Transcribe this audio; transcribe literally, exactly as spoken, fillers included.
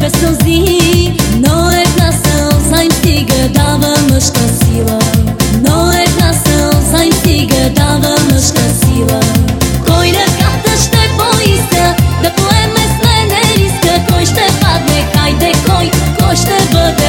сълзи, но една сълза им стига, дава мъжка сила. Но една сълза им стига, дава мъжка сила. Кой ръката ще поиска да поеме с мене риска? Кой ще падне? Хайде, кой? Кой ще бъде